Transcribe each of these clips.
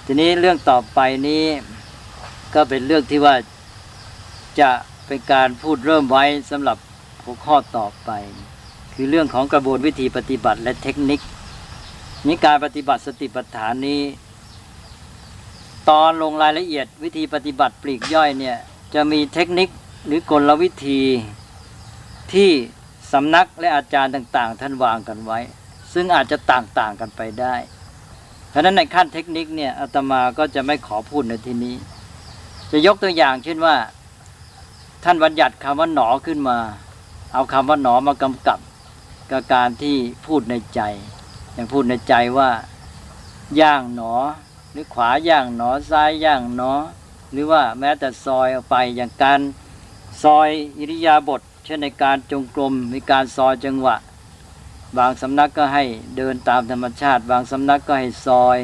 ทีนี้เรื่องต่อไปนี้ก็เป็นเรื่องที่ว่าจะเป็นการพูดเริ่มไว้สำหรับหัวข้อต่อไปคือเรื่องของกระบวนวิธีปฏิบัติและเทคนิคนี้การปฏิบัติสติปัฏฐานนี้ตอนลงรายละเอียดวิธีปฏิบัติปลีกย่อยเนี่ยจะมีเทคนิคหรือกลวิธีที่สำนักและอาจารย์ต่างๆท่านวางกันไว้ซึ่งอาจจะต่างๆกันไปได้เพราะฉะนั้นในขั้นเทคนิคเนี่ยอาตมาก็จะไม่ขอพูดในที่นี้จะยกตัวอย่างเช่นว่าท่านบัญญัติคำว่าหนอขึ้นมาเอาคำว่าหนอมากำกับกับการที่พูดในใจอย่างพูดในใจว่าย่างหนอหรือขวาย่างหนอซ้ายย่างหนอหรือว่าแม้แต่ซอยออกไปอย่างการซอยอิริยาบถเช่นในการจงกรมมีการซอยจังหวะบางสำนักก็ให้เดินตามธรรมชาติบางสำนักก็ให้ซอย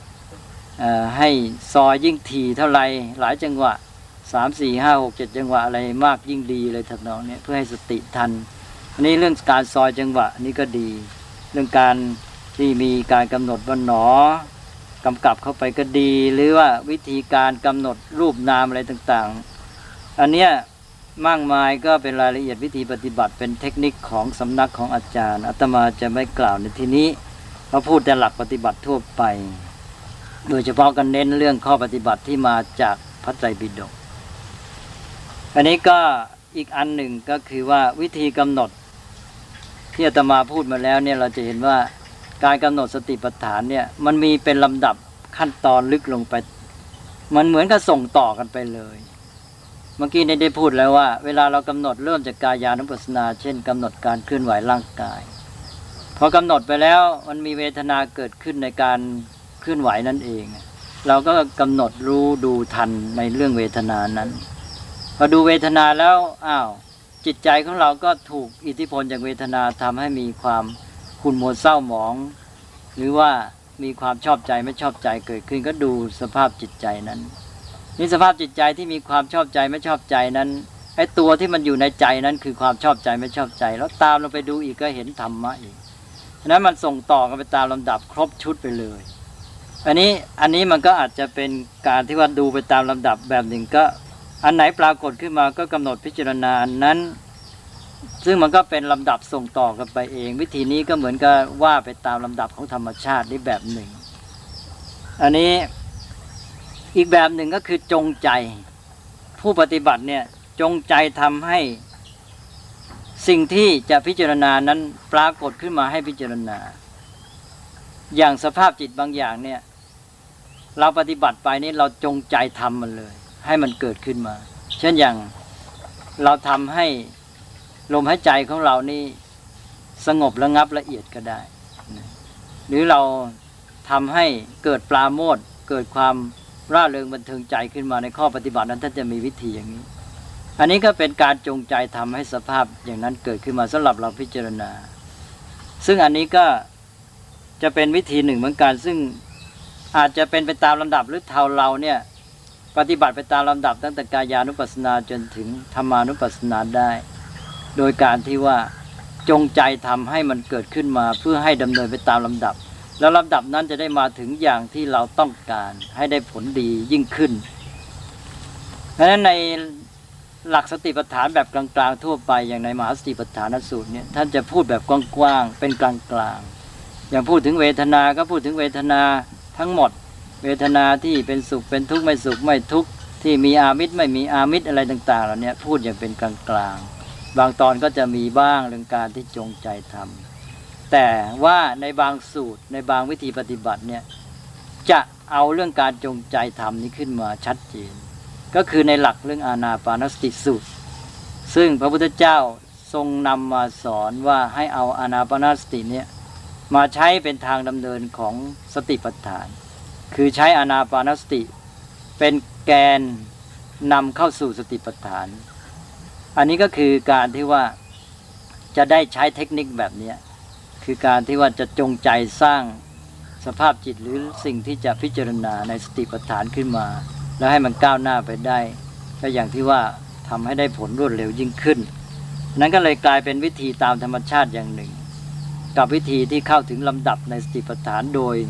ยิ่งถี่เท่าไรหลายจังหวะ3 4 5 6 7จังหวะอะไรมากยิ่งดีเลยทำนองนี้เพื่อให้สติทันอันนี้เรื่องการซอยจังหวะนี้ก็ดีเรื่องการที่มีการกำหนดว่าหนอกำกับเข้าไปก็ดีหรือว่าวิธีการกำหนดรูปนามอะไรต่างๆอันเนี้ยมากมายก็เป็นรายละเอียดวิธีปฏิบัติเป็นเทคนิคของสำนักของอาจารย์อาตมาจะไม่กล่าวในที่นี้มาพูดแต่หลักปฏิบัติทั่วไปโดยเฉพาะกันเน้นเรื่องข้อปฏิบัติที่มาจากพระไตรปิฎกอันนี้ก็อีกอันหนึ่งก็คือว่าวิธีกำหนดที่อาตมาพูดมาแล้วเนี่ยเราจะเห็นว่าการกำหนดสติปัฏฐานเนี่ยมันมีเป็นลำดับขั้นตอนลึกลงไปมันเหมือนกับส่งต่อกันไปเลยเมื่อกี้ได้พูดแล้วว่าเวลาเรากำหนดเริ่มจากกายานุปัสสนาเช่นกำหนดการเคลื่อนไหวร่างกายพอกำหนดไปแล้วมันมีเวทนาเกิดขึ้นในการเคลื่อนไหวนั่นเองเราก็กำหนดรู้ดูทันในเรื่องเวทนานั้นพอดูเวทนาแล้วจิตใจของเราก็ถูกอิทธิพลจากเวทนาทำให้มีความขุ่นมัวเศร้าหมองหรือว่ามีความชอบใจไม่ชอบใจเกิดขึ้นก็ดูสภาพจิตใจนั้นนี่สภาพจิตใจที่มีความชอบใจไม่ชอบใจนั้นไอ้ตัวที่มันอยู่ในใจนั้นคือความชอบใจไม่ชอบใจแล้วตามเราไปดูอีกก็เห็นธรรมะอีกฉะนั้นมันส่งต่อกันไปตามลำดับครบชุดไปเลยอันนี้มันก็อาจจะเป็นการที่ว่าดูไปตามลำดับแบบหนึ่งก็อันไหนปรากฏขึ้นมาก็กำหนดพิจารณาอันนั้นซึ่งมันก็เป็นลำดับส่งต่อกันไปเองวิธีนี้ก็เหมือนกับว่าไปตามลำดับของธรรมชาตินี่แบบหนึ่งอันนี้อีกแบบหนึ่งก็คือจงใจผู้ปฏิบัติเนี่ยจงใจทำให้สิ่งที่จะพิจารณานั้นปรากฏขึ้นมาให้พิจารณาอย่างสภาพจิตบางอย่างเนี่ยเราปฏิบัติไปนี่เราจงใจทำมันเลยให้มันเกิดขึ้นมาเช่นอย่างเราทำให้ลมหายใจของเรานี่สงบระงับละเอียดก็ได้หรือเราทำให้เกิดปราโมทย์เกิดความร่าเริงบันเทิงใจขึ้นมาในข้อปฏิบัตินั้นท่านจะมีวิธีอย่างนี้อันนี้ก็เป็นการจงใจทำให้สภาพอย่างนั้นเกิดขึ้นมาสำหรับเราพิจารณาซึ่งอันนี้ก็จะเป็นวิธีหนึ่งเหมือนกันซึ่งอาจจะเป็นไปตามลำดับหรือเราเนี่ยปฏิบัติไปตามลำดับตั้งแต่กายานุปัสสนาจนถึงธรรมานุปัสสนาได้โดยการที่ว่าจงใจทำให้มันเกิดขึ้นมาเพื่อให้ดำเนินไปตามลำดับแล้วลำดับนั้นจะได้มาถึงอย่างที่เราต้องการให้ได้ผลดียิ่งขึ้นเพราะฉะนั้นในหลักสติปัฏฐานแบบกลางๆทั่วไปอย่างในมหาสติปัฏฐานสูตรเนี่ยท่านจะพูดแบบกว้างๆเป็นกลางๆอย่างพูดถึงเวทนาก็พูดถึงเวทนาทั้งหมดเวทนาที่เป็นสุขเป็นทุกข์ไม่สุขไม่ทุกข์ที่มีอามิตรไม่มีอามิตรอะไรต่างๆเหล่านี้พูดอย่างเป็นกลางๆบางตอนก็จะมีบ้างเรื่องการที่จงใจทำแต่ว่าในบางสูตรในบางวิธีปฏิบัติเนี่ยจะเอาเรื่องการจงใจทำนี้ขึ้นมาชัดเจนก็คือในหลักเรื่องอานาปานสติสูตรซึ่งพระพุทธเจ้าทรงนำมาสอนว่าให้เอาอานาปานสติเนี่ยมาใช้เป็นทางดำเนินของสติปัฏฐานคือใช้อานาปานสติเป็นแกนนำเข้าสู่สติปัฏฐานอันนี้ก็คือการที่ว่าจะได้ใช้เทคนิคแบบนี้คือการที่ว่าจะจงใจสร้างสภาพจิตหรือสิ่งที่จะพิจารณาในสติปัฏฐานขึ้นมาแล้วให้มันก้าวหน้าไปได้ก็อย่างที่ว่าทำให้ได้ผลรวดเร็วยิ่งขึ้นนั้นก็เลยกลายเป็นวิธีตามธรรมชาติอย่างหนึ่งกับวิธีที่เข้าถึงลำดับในสติปัฏฐานโดย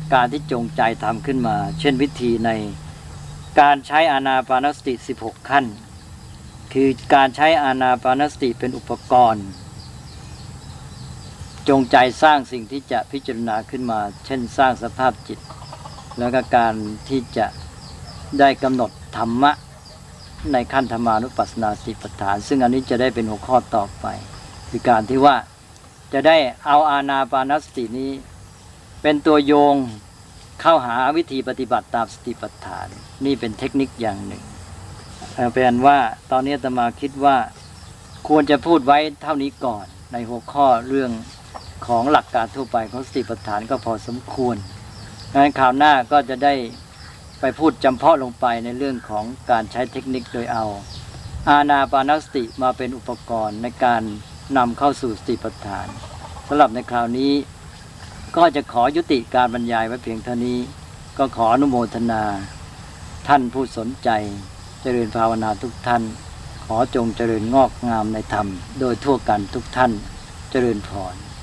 การที่จงใจทำขึ้นมาเช่นวิธีในการใช้อานาปานสติ16ขั้นคือการใช้อานาปานสติเป็นอุปกรณ์จงใจสร้างสิ่งที่จะพิจารณาขึ้นมาเช่นสร้างสภาพจิตแล้วก็การที่จะได้กำหนดธรรมะในขั้นธรรมานุปัสสนาสติปัฏฐานซึ่งอันนี้จะได้เป็นหัวข้อต่อไปคือการที่ว่าจะได้เอาอานาปานสตินี้เป็นตัวโยงเข้าหาวิธีปฏิบัติตามสติปัฏฐานนี่เป็นเทคนิคอย่างหนึ่งเป็นว่าตอนนี้อาตมาคิดว่าควรจะพูดไว้เท่านี้ก่อนในหัวข้อเรื่องของหลักการทั่วไปของสติปัฏฐานก็พอสมควรงั้นคราวหน้าก็จะได้ไปพูดจำเพาะลงไปในเรื่องของการใช้เทคนิคโดยเอาอานาปานสติมาเป็นอุปกรณ์ในการนำเข้าสู่สติปัฏฐานสำหรับในคราวนี้ก็จะขอยุติการบรรยายไว้เพียงเท่านี้ก็ขออนุโมทนาท่านผู้สนใจเจริญภาวนาทุกท่านขอจงเจริญงอกงามในธรรมโดยทั่วกันทุกท่านเจริญพร